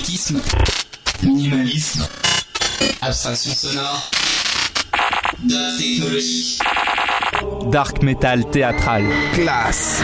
éclectisme, minimalisme, abstraction sonore, dub technologique, dark metal théâtral, classe.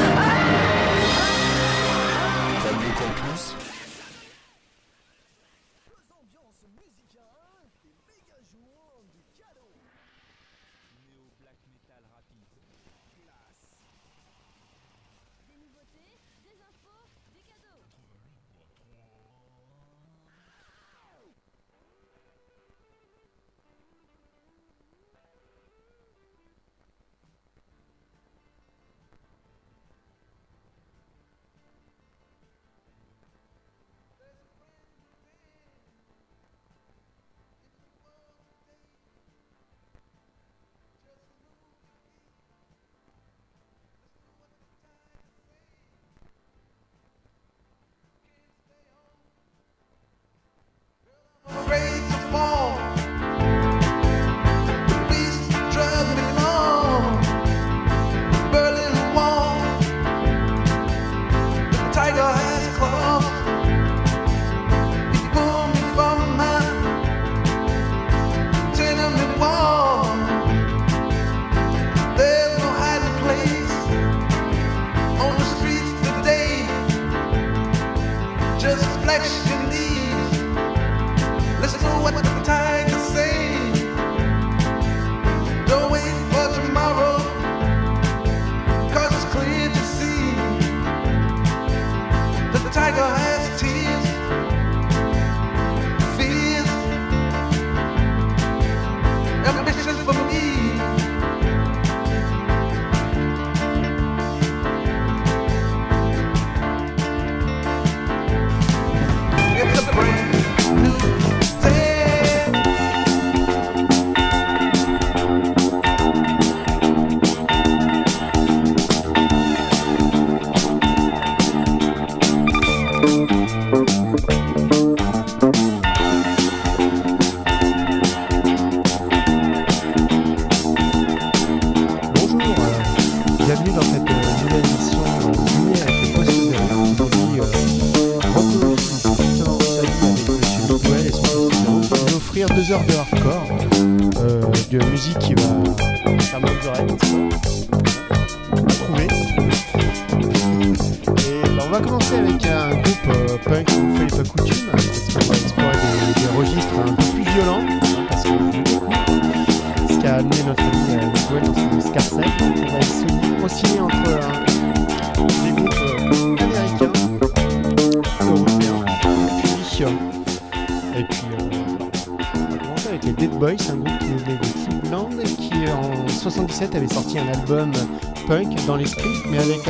Avait sorti un album punk dans l'esprit, mais avec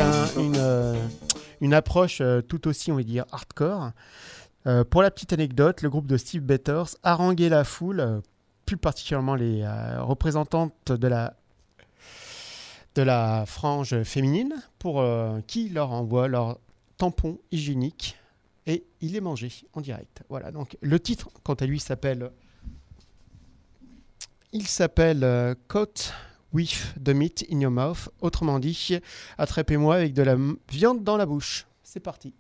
une approche tout aussi, on va dire, hardcore. Pour la petite anecdote, le groupe de Steve Betters haranguait la foule, plus particulièrement les représentantes de la frange féminine, pour qui leur envoie leur tampon hygiénique et il les mangeait en direct. Voilà, donc le titre, quant à lui, s'appelle Caught with the meat in your mouth, autrement dit, attrapez-moi avec de la viande dans la bouche. C'est parti.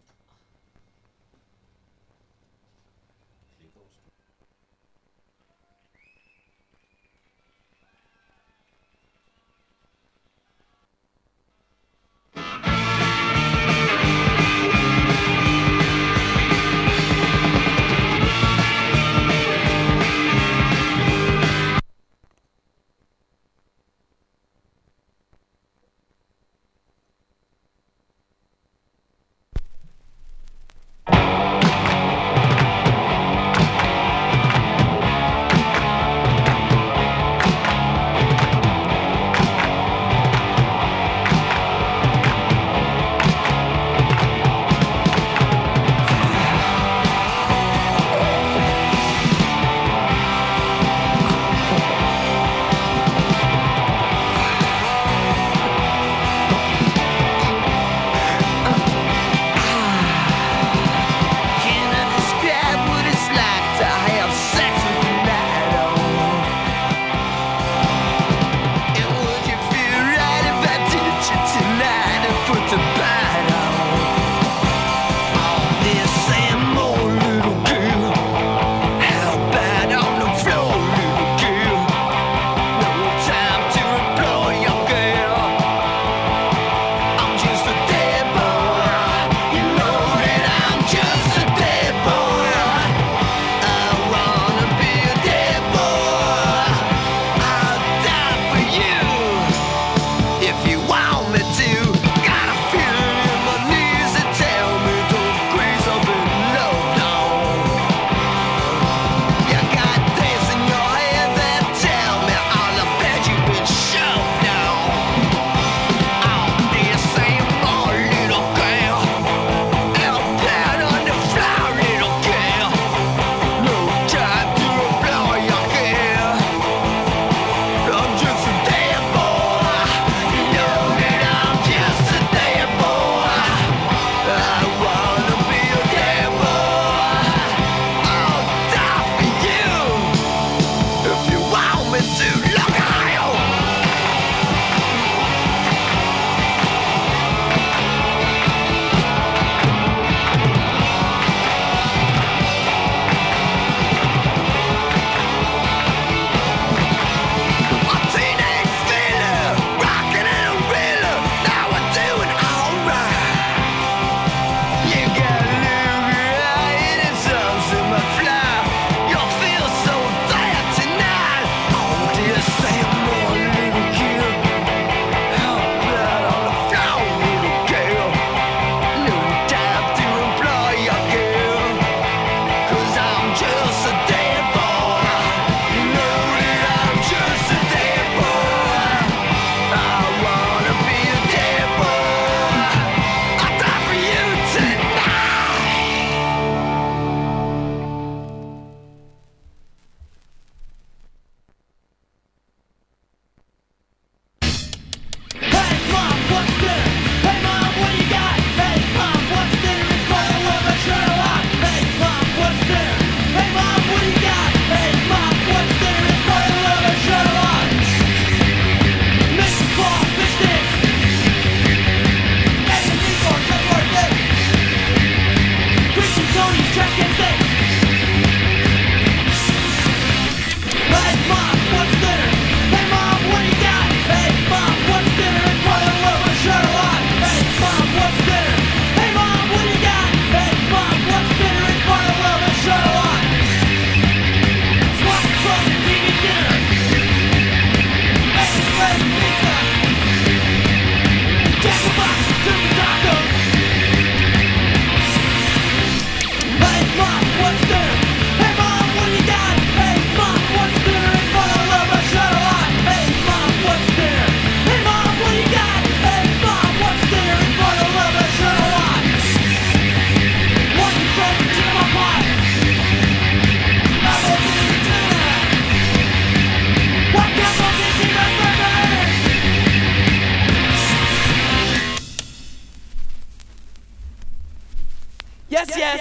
Yes, yes.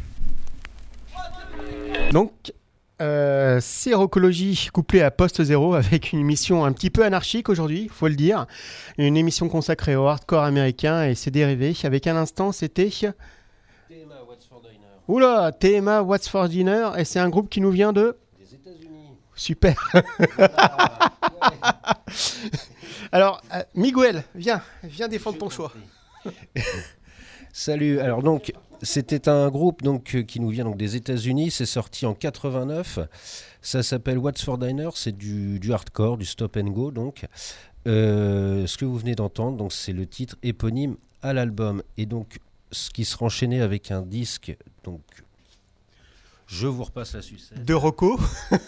Donc, Sérocologie couplée à Poste Zéro avec une émission un petit peu anarchique aujourd'hui, il faut le dire. Une émission consacrée au hardcore américain et ses dérivés. Avec un instant, c'était... TMA, What's for Dinner. Oula, TMA, What's for Dinner. Et c'est un groupe qui nous vient de... Des États-Unis. Super. Alors, Miguel, viens défendre ton choix. Salut. Alors donc, c'était un groupe qui nous vient des États-Unis. C'est sorti en 89. Ça s'appelle What's for Dinner. C'est du hardcore, du stop and go. Donc, ce que vous venez d'entendre, donc c'est le titre éponyme à l'album. Et donc, ce qui sera enchaîné avec un disque. Donc, je vous repasse la sucette. De Rocco.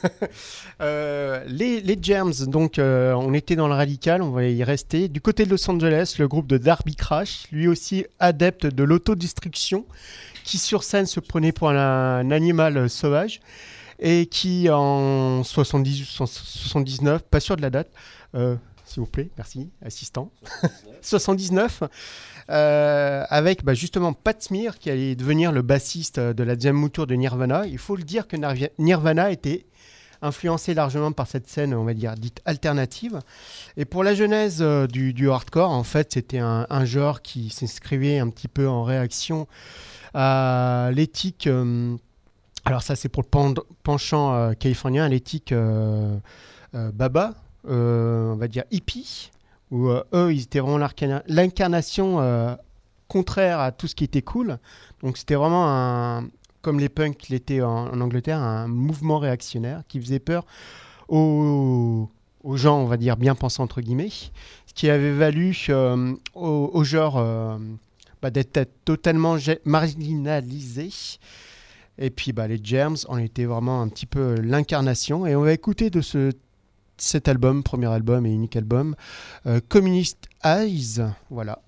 Les Germs, donc on était dans le radical, on va y rester. Du côté de Los Angeles, le groupe de Darby Crash, lui aussi adepte de l'autodestruction, qui sur scène se prenait pour un animal sauvage et qui en 79, pas sûr de la date, s'il vous plaît, merci, assistant, 79, avec justement Pat Smear qui allait devenir le bassiste de la Jam Tour de Nirvana. Il faut le dire que Nirvana était influencé largement par cette scène, on va dire, dite alternative. Et pour la genèse du hardcore, en fait, c'était un genre qui s'inscrivait un petit peu en réaction à l'éthique... alors ça, c'est pour le penchant californien, à l'éthique Baba, on va dire hippie, où eux, ils étaient vraiment l'incarnation contraire à tout ce qui était cool. Donc c'était vraiment comme les punks l'étaient en Angleterre, un mouvement réactionnaire qui faisait peur aux gens, on va dire, bien pensants, entre guillemets, ce qui avait valu au genre d'être totalement marginalisé. Et puis les Germs en étaient vraiment un petit peu l'incarnation. Et on va écouter de cet album, premier album et unique album, Communist Eyes, voilà.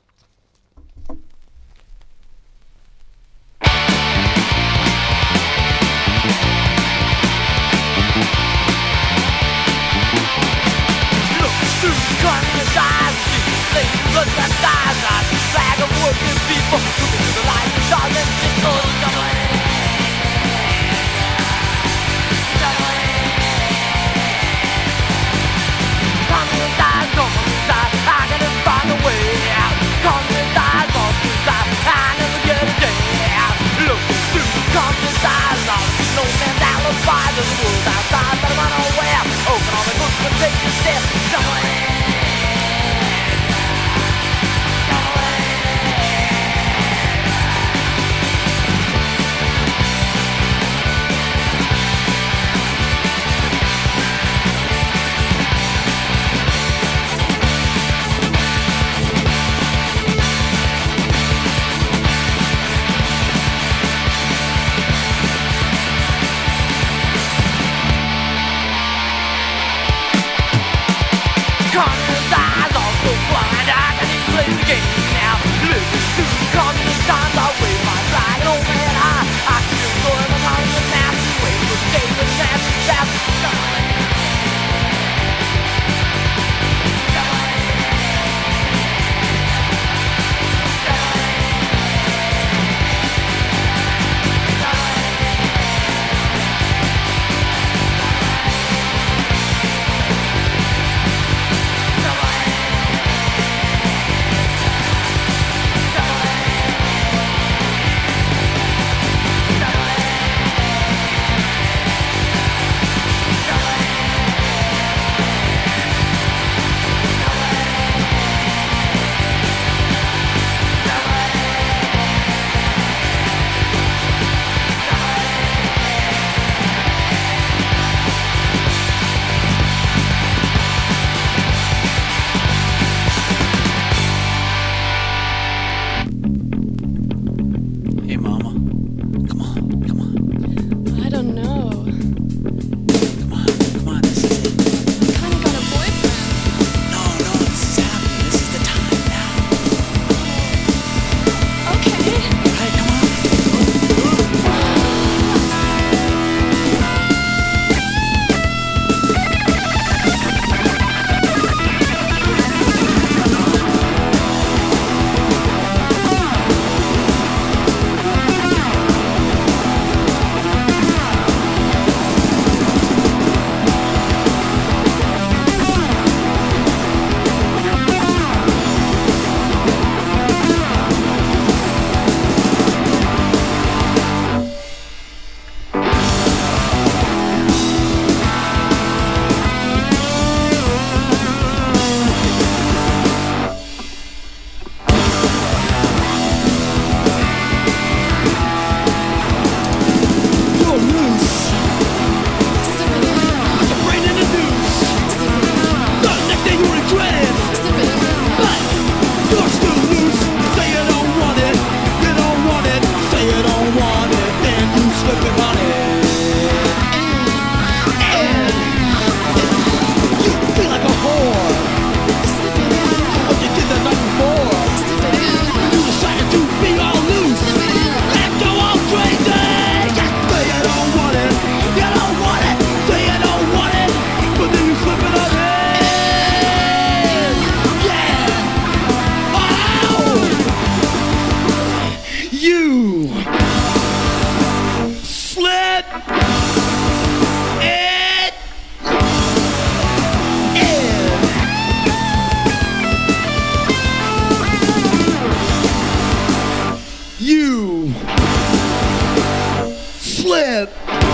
slip.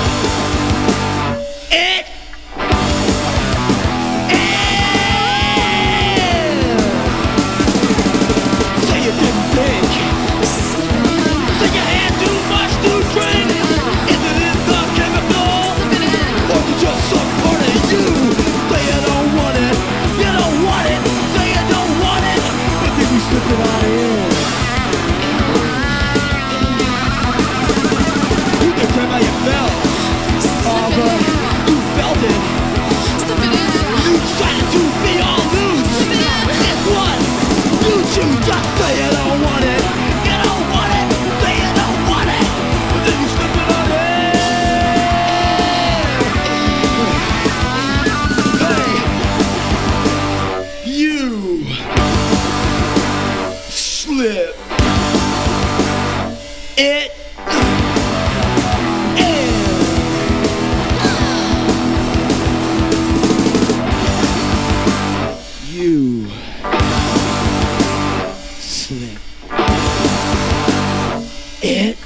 It say you didn't think, say you had too much to drink. Is it in the chemical, or is it just some part of you? Say you don't want it, you don't want it. Say you don't want it, but then you slip it on in. You can tell how you felt, oh but you felt it. You tried to be all loose. Guess what? You choose just say you don't want it. You don't want it. Say you don't want it. But then you slip it on in. Hey, you slip it. You slip it.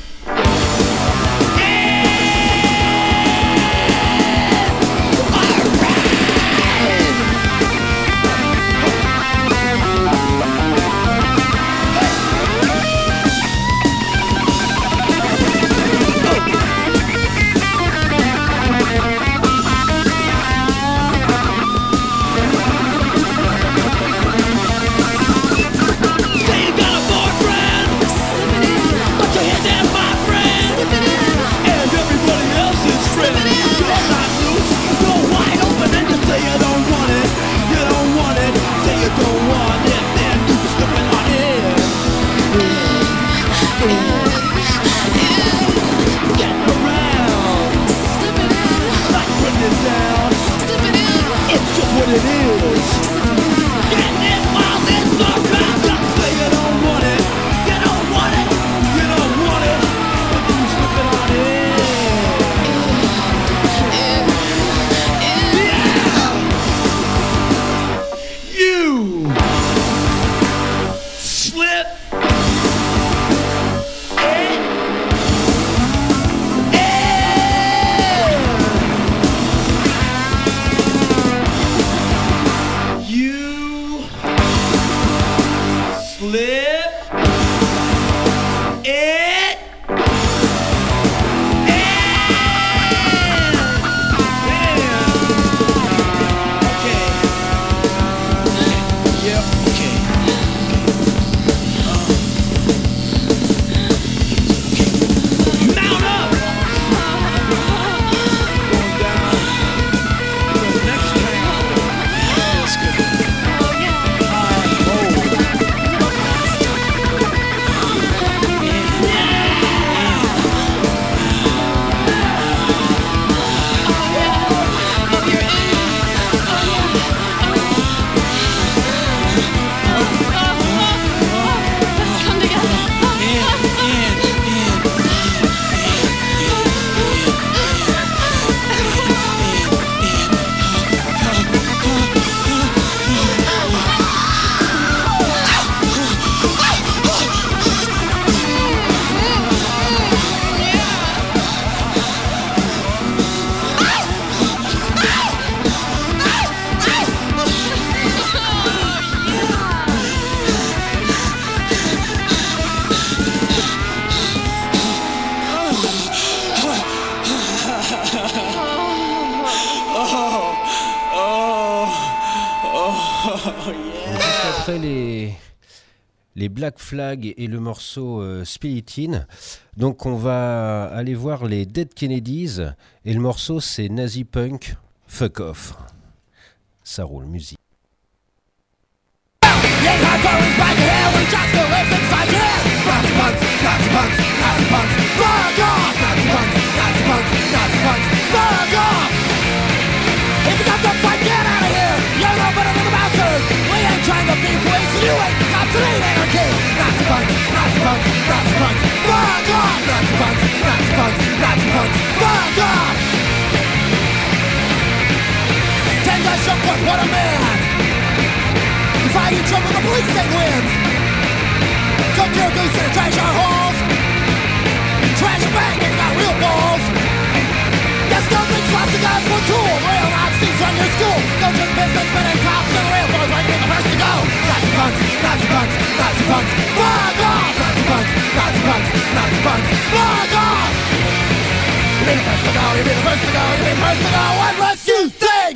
Après les Black Flag et le morceau Spiritin, donc on va aller voir les Dead Kennedys et le morceau c'est Nazi Punk Fuck Off. Ça roule, musique. Trying to be police, you ain't complete anarchy. Nazi punk, Nazi punk, Nazi punk, fuck off. Nazi punk, Nazi punk, Nazi punk, fuck off. 10 guys shook with what a man. You fight each other, the police state wins. Cook your goose and trash our halls. Trash your bank, run your school. Don't just businessmen and cops and real boys like to be the first to go. Nazi punks, Nazi punks, Nazi punks, fuck off! Nazi punks, Nazi punks, Nazi punks, fuck off! You be the first to go, you be the first to go, you be the first to go unless you think!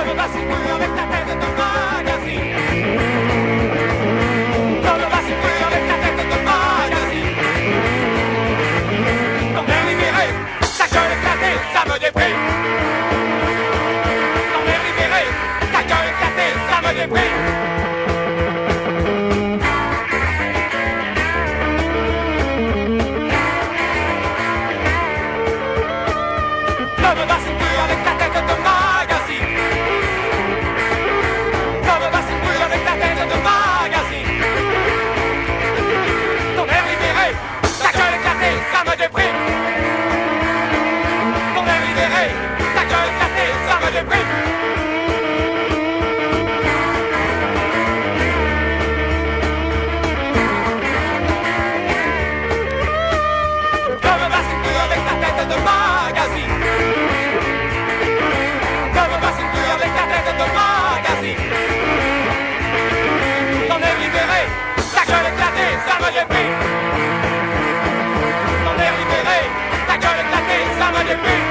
Ne vas-tu plus avec ta tête de magazine? Ne vas-tu plus avec ta tête de magazine? Ton air libéré, ta gueule éclatée, ça me déprime. Ton air libéré, ta gueule éclatée, ça me déprime. Ne me vas-tu plus avec ta tête de magazine? Ne me vas-tu plus avec ta tête de magazine? Ton air libéré, ta gueule éclatée, ça me déprime. Ton air libéré, ta gueule éclatée, ça me déprime. Ne me vas-tu plus avec ta tête de magazine? Ne me vas-tu plus avec ta tête de magazine? Ton air libéré, ta gueule éclatée, ça me déprime. Ton air libéré, ta gueule éclatée, ça me déprime.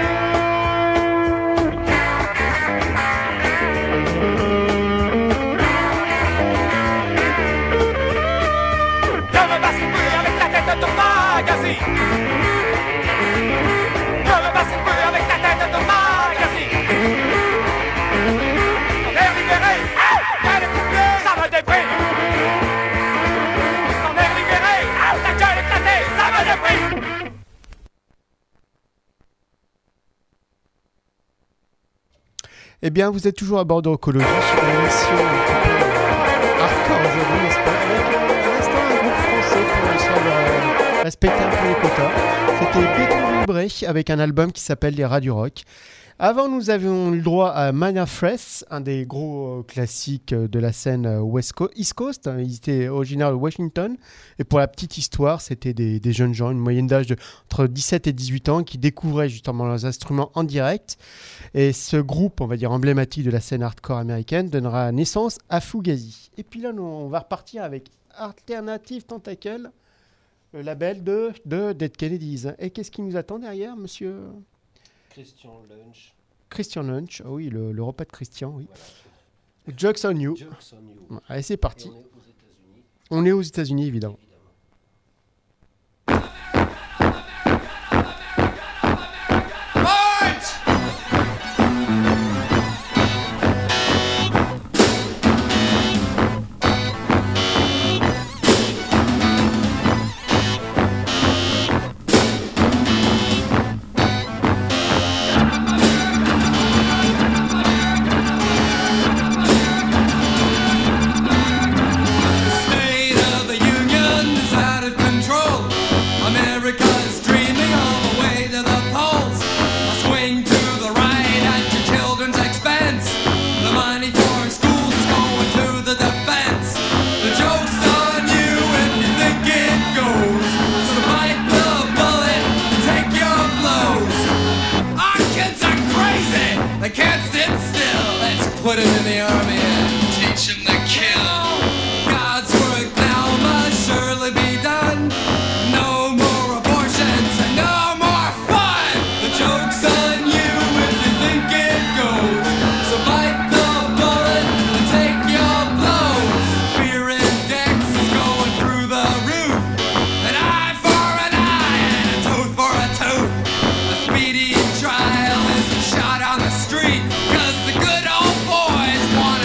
Ne me vas-tu plus avec ta tête de magazine? Ne me vas-tu plus avec ta tête de magazine? Ton air libéré, ta gueule éclatée, ça me déprime. Ton air libéré, ta gueule éclatée, ça me déprime. Eh bien, vous êtes toujours à bord de Rocologie sur l'émission un petit peu hardcore aujourd'hui, n'est-ce pas? Avec à l'instant un groupe français pour l'histoire de respecter un peu les quotas. C'était Béton Vibré avec un album qui s'appelle Les Rats du Rock. Avant, nous avions eu le droit à Mana Fresh, un des gros classiques de la scène East Coast. Ils étaient originaires de Washington. Et pour la petite histoire, c'était des jeunes gens, une moyenne d'âge entre 17 et 18 ans, qui découvraient justement leurs instruments en direct. Et ce groupe, on va dire emblématique de la scène hardcore américaine, donnera naissance à Fugazi. Et puis là, on va repartir avec Alternative Tentacle, le label de Dead Kennedys. Et qu'est-ce qui nous attend derrière, monsieur Christian Lunch, oh oui, le repas de Christian, oui. Voilà. Jokes on You. Allez, c'est parti. On est aux États-Unis, évidemment. State of the Union is out of control. America is dreaming all the way to the polls. A swing to the right at your children's expense. The money for schools is going to the defense. The joke's on you if you think it goes. So bite the bullet and take your blows. Our kids are crazy, they can't sit still. Let's put them in the army and teach them to kill. God's work now must surely be done. No more abortions and no more fun. The joke's on you if you think it goes. So bite the bullet and take your blows. Fear index is going through the roof. An eye for an eye and a tooth for a tooth. A speedy trial isn't shot on the street, 'cause the good old boys wanna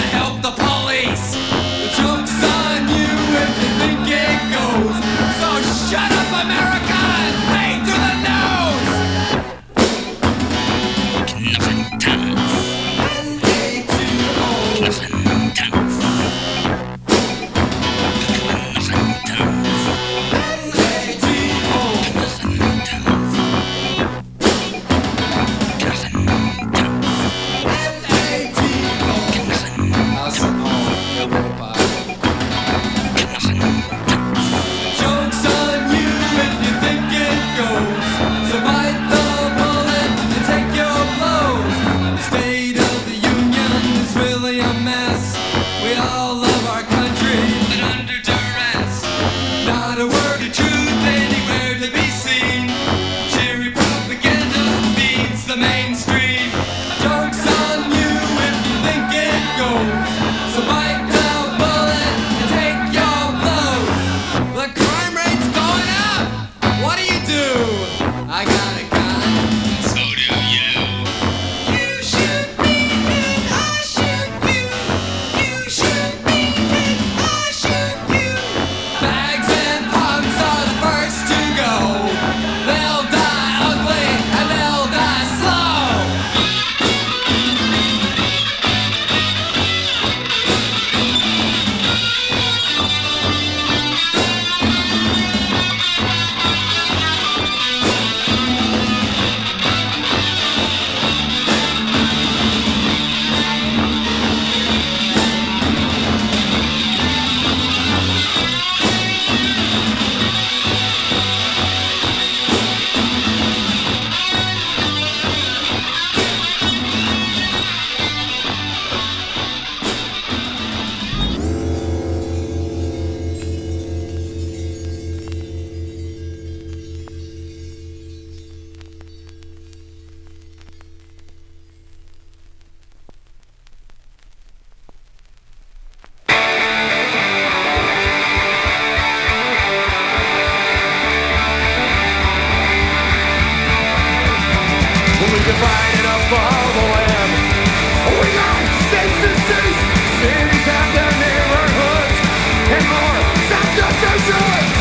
divided up all the land. We got states and cities, cities have their neighborhoods, and more subdivisions.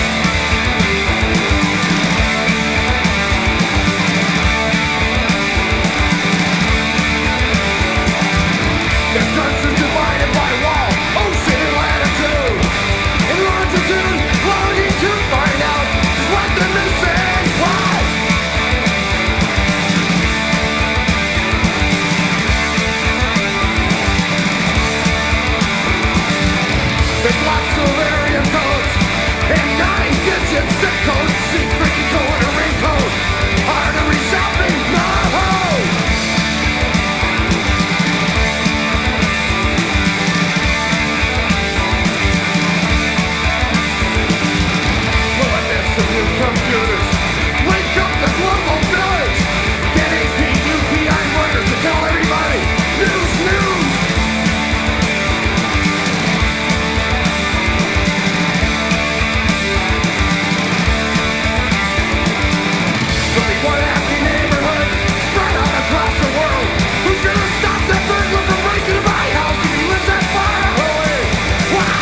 This country's divided by wall, ocean and latitude, and longitude, longing to find out just what they're missing. Why? There's lots of area codes and 9-digit zip codes, secret code or ring code, artery shopping, no! Computers, wake up the global village. Get AP, UPI murder to tell everybody. News, news. There'll be one happy neighborhood spread out across the world. Who's gonna stop that burglar from breaking into my house if he lives that far away? Wow.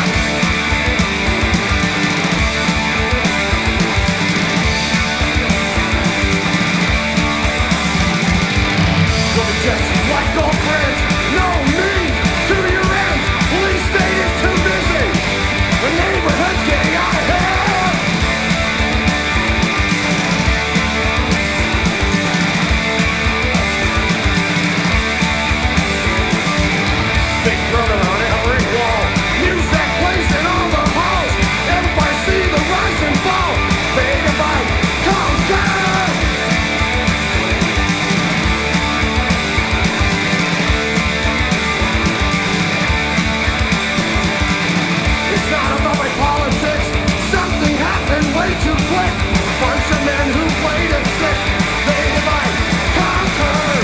Just like old friends, no means to your ends. Police state is too busy. The neighborhood's getting out of hand. Big brother on every wall. Music plays in all the halls. Everybody see the rise and fall. They divide, conquer. It's not about my politics. Something happened way too quick. Bunch of men who played it sick. They divide, conquer.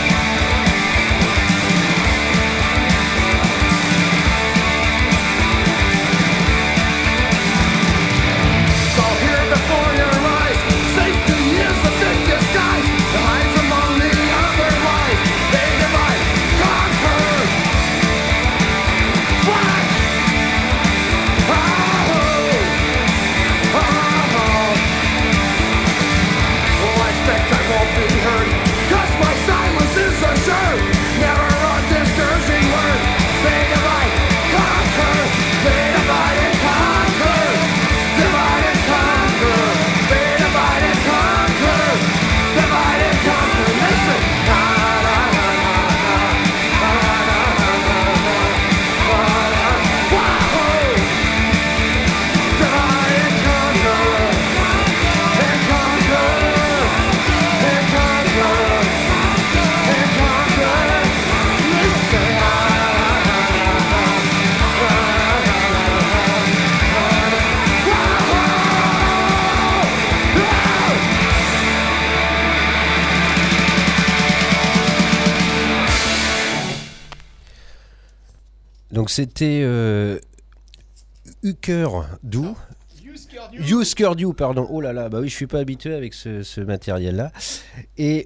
It's all here before your eyes. Safety is a big disguise. It hides among the other lies. They divide, conquer. What? Well, I expect I won't be heard, 'cause my silence is assured. Never a discouraging word. They divide, conquer. They divide and conquer. Divide and conquer. They divide and conquer. Divide and conquer. Listen. Na, na, na, na, na. Na, na, na, na, na. Na, na. Wahoo! Divide and conquer. And conquer. And conquer. And conquer. Listen. Na, na, na, na, na. Na, na, na, na, na. Wahoo! Donc c'était Husker Du. Husker Du, pardon. Oh là là, bah oui, je suis pas habitué avec ce matériel-là. Et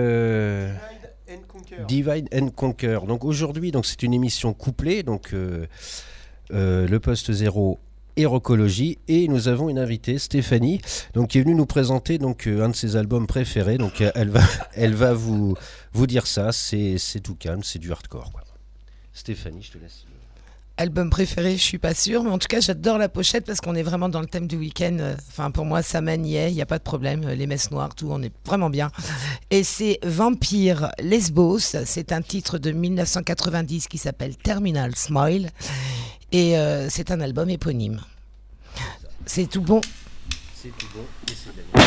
Divide and Conquer. Donc aujourd'hui, donc c'est une émission couplée, donc le poste 0 Hérocologie, et nous avons une invitée, Stéphanie, donc qui est venue nous présenter donc un de ses albums préférés. Donc elle va vous dire ça. C'est tout calme, c'est du hardcore, quoi. Stéphanie, je te laisse. Album préféré, je suis pas sûre, mais en tout cas j'adore la pochette parce qu'on est vraiment dans le thème du week-end. Enfin pour moi ça maniait, il n'y a pas de problème, les messes noires, tout, on est vraiment bien. Et c'est Vampire Lesbos, c'est un titre de 1990 qui s'appelle Terminal Smile, et c'est un album éponyme. C'est tout bon. C'est tout bon et c'est bien.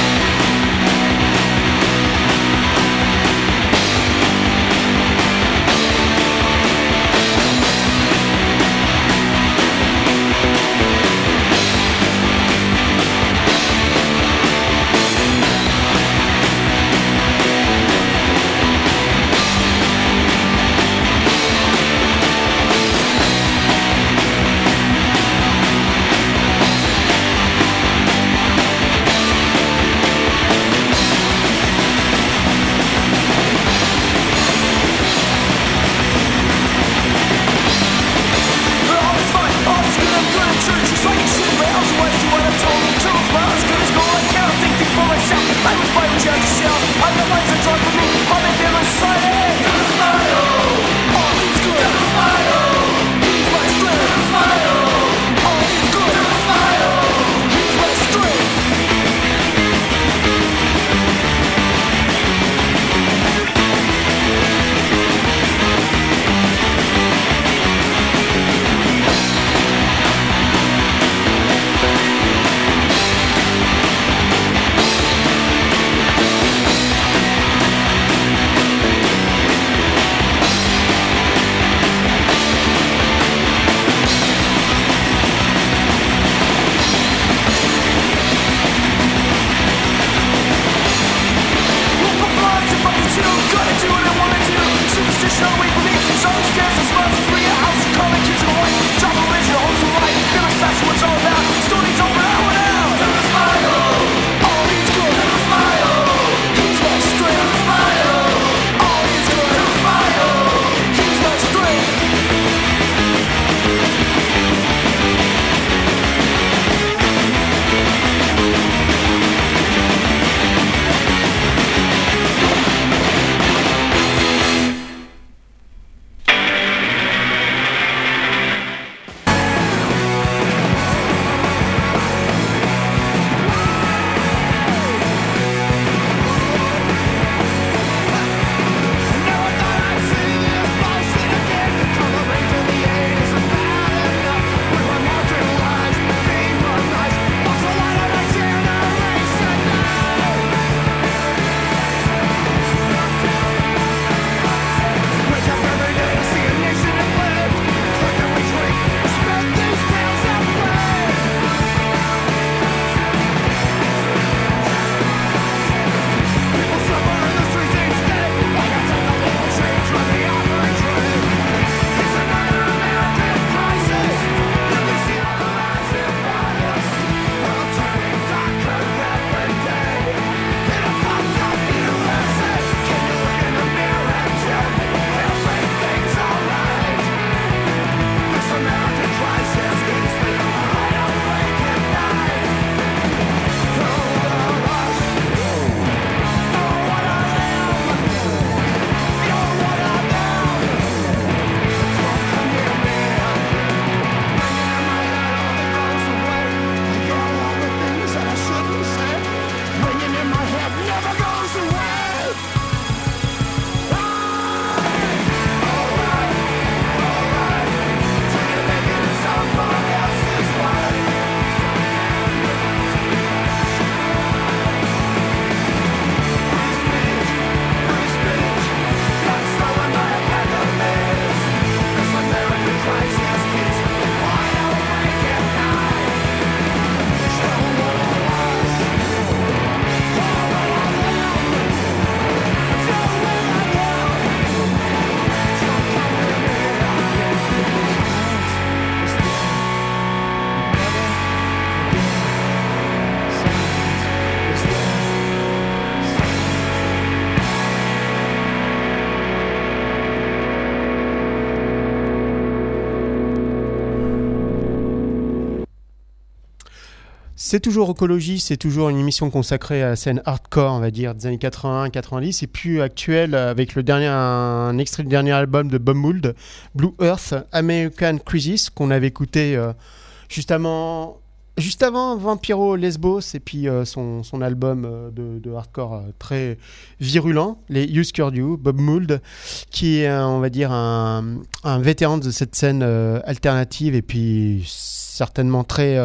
C'est toujours Ecologie, c'est toujours une émission consacrée à la scène hardcore, on va dire, des années 80-90, et puis actuelle avec un extrait du dernier album de Bob Mould, Blue Earth, American Crisis, qu'on avait écouté juste avant Vampiro Lesbos, et puis son album de hardcore très virulent, les Use You, Bob Mould, qui est, on va dire, un vétéran de cette scène alternative, et puis certainement très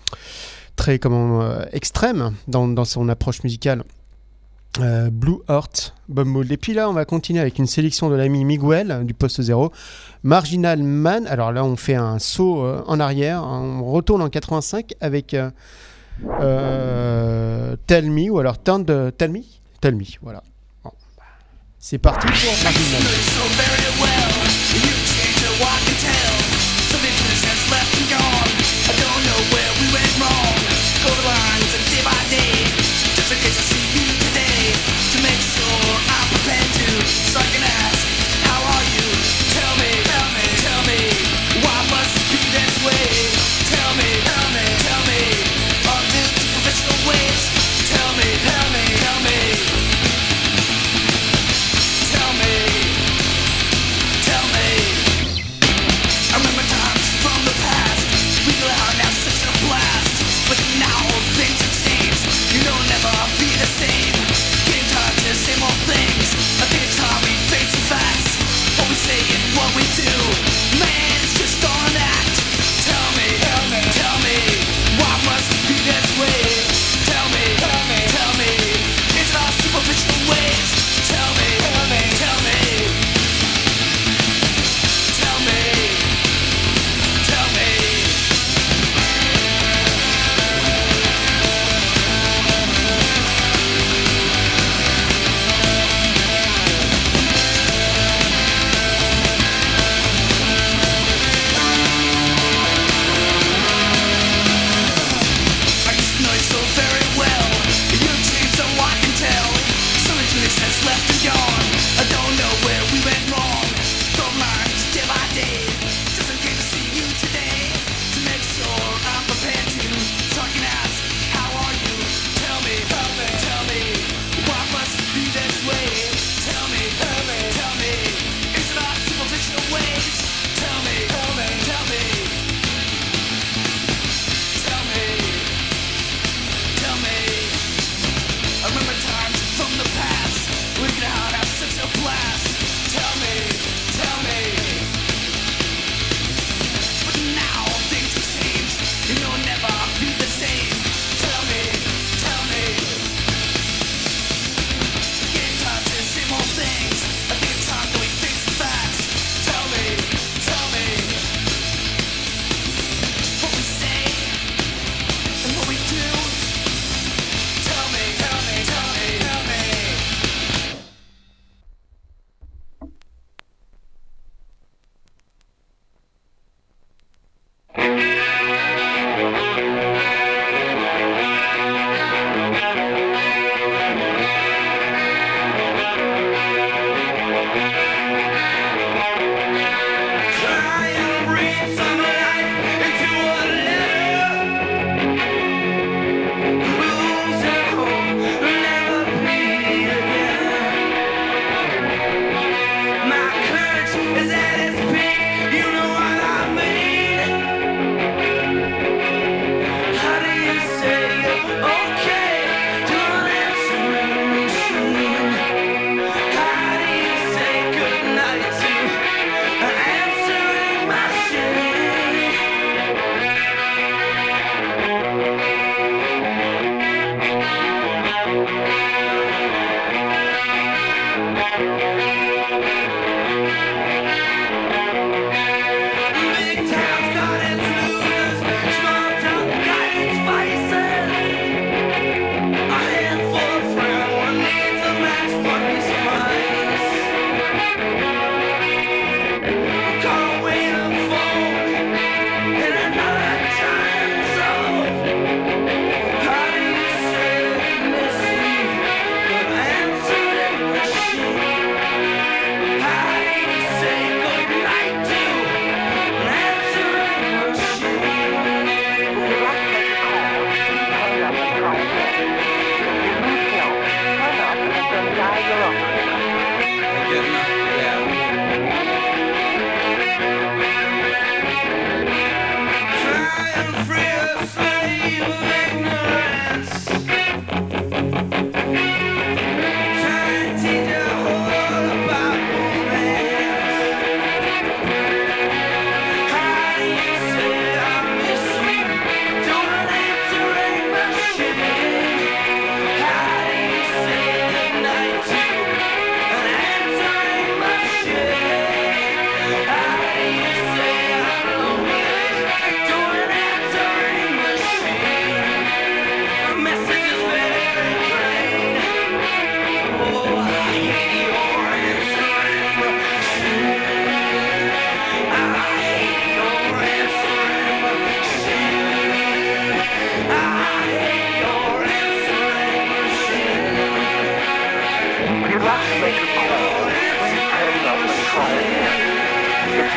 extrême dans son approche musicale. Blue Heart, Bob Mould. Et puis là, on va continuer avec une sélection de l'ami Miguel du Poste Zéro, Marginal Man. Alors là, on fait un saut en arrière, on retourne en 85 avec Tell Me, ou alors Tell Me, voilà. Bon. C'est parti pour Marginal Man.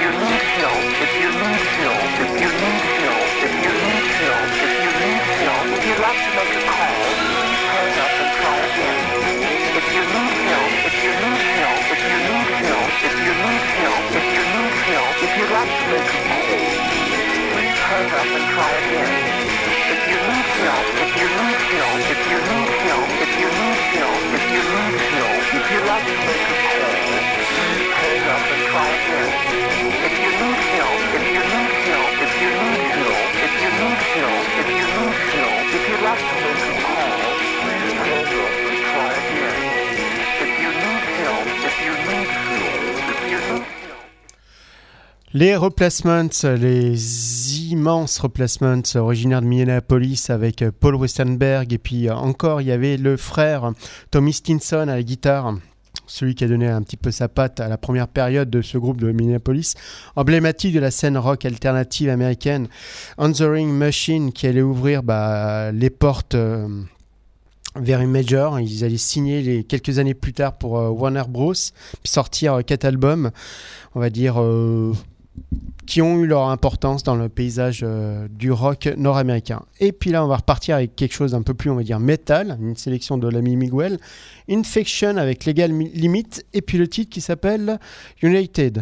Les Replacements, les immenses Replacements originaires de Minneapolis avec Paul Westenberg, et puis encore il y avait le frère Tommy Stinson à la guitare, celui qui a donné un petit peu sa patte à la première période de ce groupe de Minneapolis, emblématique de la scène rock alternative américaine. Answering Machine qui allait ouvrir les portes vers une major. Ils allaient signer quelques années plus tard pour Warner Bros, puis sortir 4 albums, on va dire, qui ont eu leur importance dans le paysage du rock nord-américain. Et puis là, on va repartir avec quelque chose d'un peu plus, on va dire, metal, une sélection de l'ami Miguel, Infection avec Legal Limit, et puis le titre qui s'appelle United.